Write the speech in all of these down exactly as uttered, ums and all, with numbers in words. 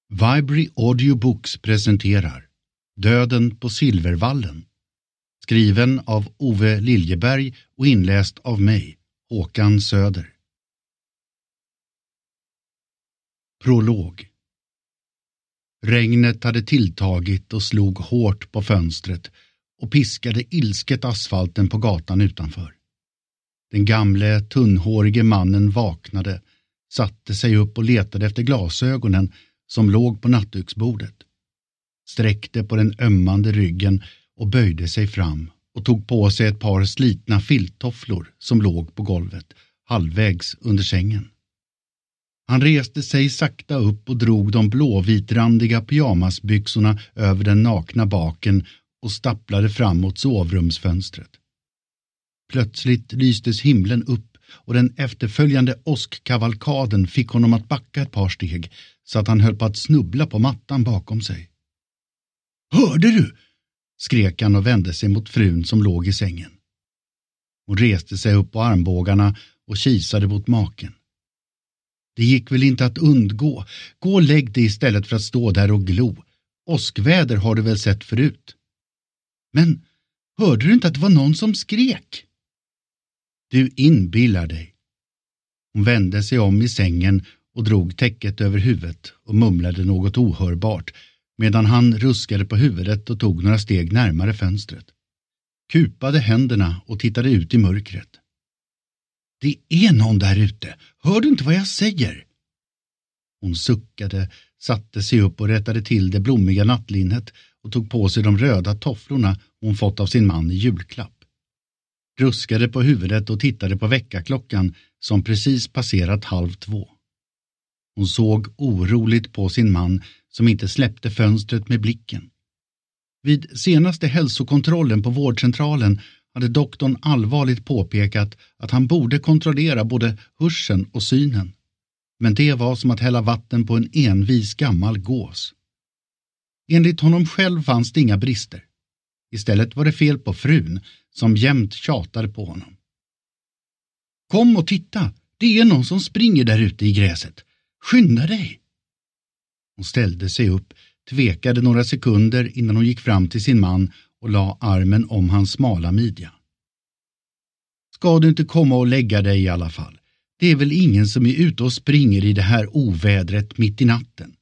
Vibrary Audiobooks presenterar Döden på Silvervallen, skriven av Ove Liljeberg och inläst av mig, Håkan Söder. Prolog. Regnet hade tilltagit och slog hårt på fönstret och piskade ilsket asfalten på gatan utanför. Den gamle, tunnhårige mannen vaknade, satte sig upp och letade efter glasögonen som låg på nattduksbordet. Sträckte på den ömmande ryggen och böjde sig fram och tog på sig ett par slitna filttofflor som låg på golvet, halvvägs under sängen. Han reste sig sakta upp och drog de blåvitrandiga pyjamasbyxorna över den nakna baken och stapplade fram mot sovrumsfönstret. Plötsligt lystes himlen upp och den efterföljande åskkavalkaden fick honom att backa ett par steg så att han höll på att snubbla på mattan bakom sig. "Hörde du?" skrek han och vände sig mot frun som låg i sängen. Hon reste sig upp på armbågarna och kisade mot maken. "Det gick väl inte att undgå. Gå och lägg dig istället för att stå där och glo. Åskväder har du väl sett förut." "Men hörde du inte att det var någon som skrek?" "Du inbillar dig." Hon vände sig om i sängen och drog täcket över huvudet och mumlade något ohörbart medan han ruskade på huvudet och tog några steg närmare fönstret. Kupade händerna och tittade ut i mörkret. "Det är någon där ute. Hör du inte vad jag säger?" Hon suckade, satte sig upp och rättade till det blommiga nattlinnet och tog på sig de röda tofflorna hon fått av sin man i julklapp. Ruskade på huvudet och tittade på väckarklockan som precis passerat halv två. Hon såg oroligt på sin man som inte släppte fönstret med blicken. Vid senaste hälsokontrollen på vårdcentralen hade doktorn allvarligt påpekat att han borde kontrollera både hörseln och synen. Men det var som att hälla vatten på en envis gammal gås. Enligt honom själv fanns det inga brister. Istället var det fel på frun som jämt tjatade på honom. "Kom och titta, det är någon som springer där ute i gräset. Skynda dig!" Hon ställde sig upp, tvekade några sekunder innan hon gick fram till sin man och la armen om hans smala midja. "Ska du inte komma och lägga dig i alla fall? Det är väl ingen som är ute och springer i det här ovädret mitt i natten."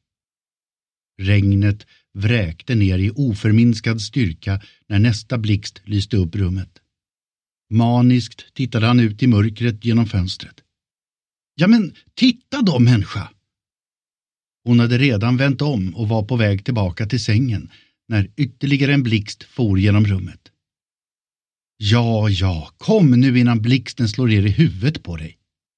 Regnet vräkte ner i oförminskad styrka när nästa blixt lyste upp rummet. Maniskt tittade han ut i mörkret genom fönstret. "Ja men, titta då människa!" Hon hade redan vänt om och var på väg tillbaka till sängen när ytterligare en blixt for genom rummet. "Ja, ja, kom nu innan blixten slår er i huvudet på dig."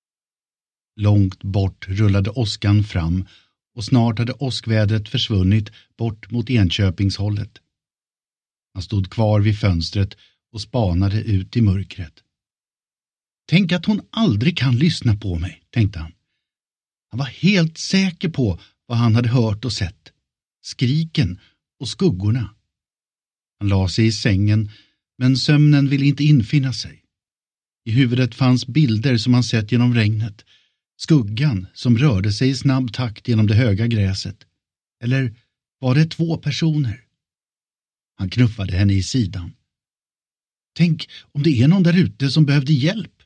Långt bort rullade åskan fram och snart hade åskvädret försvunnit bort mot Enköpingshållet. Han stod kvar vid fönstret och spanade ut i mörkret. "Tänk att hon aldrig kan lyssna på mig", tänkte han. Han var helt säker på vad han hade hört och sett. Skriken och skuggorna. Han la sig i sängen, men sömnen ville inte infinna sig. I huvudet fanns bilder som han sett genom regnet. Skuggan som rörde sig i snabb takt genom det höga gräset. Eller var det två personer? Han knuffade henne i sidan. "Tänk om det är någon där ute som behövde hjälp."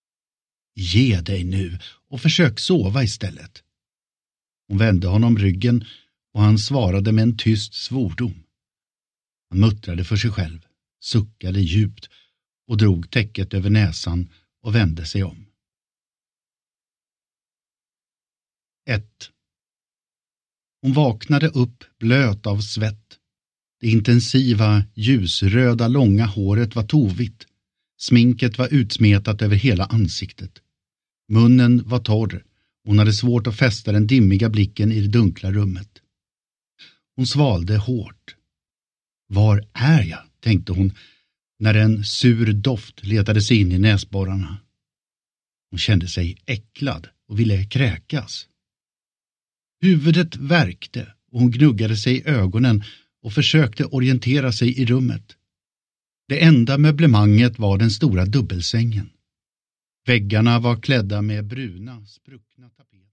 "Ge dig nu och försök sova istället." Hon vände honom ryggen och han svarade med en tyst svordom. Han muttrade för sig själv, suckade djupt och drog täcket över näsan och vände sig om. ett. Hon vaknade upp blöt av svett. Det intensiva, ljusröda långa håret var tovigt. Sminket var utsmetat över hela ansiktet. Munnen var torr. Hon hade svårt att fästa den dimmiga blicken i det dunkla rummet. Hon svalde hårt. "Var är jag?" tänkte hon när en sur doft letade sig in i näsborrarna. Hon kände sig äcklad och ville kräkas. Huvudet värkte och hon gnuggade sig i ögonen och försökte orientera sig i rummet. Det enda möblemanget var den stora dubbelsängen. Väggarna var klädda med bruna, spruckna tapeter.